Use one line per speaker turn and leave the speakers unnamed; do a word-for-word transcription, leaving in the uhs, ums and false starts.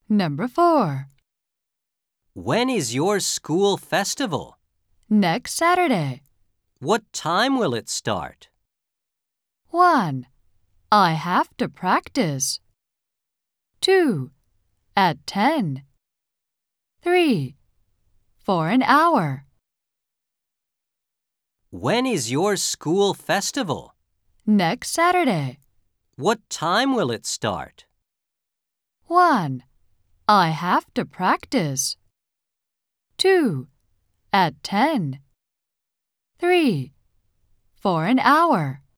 Number four.
When is your school festival?
Next Saturday.
What time will it start?
one. I have to practice. two. At ten. three. For an hour.
When is your school festival?
Next Saturday.
What time will it start?
one. I have to practice. two. At ten. three. For an hour.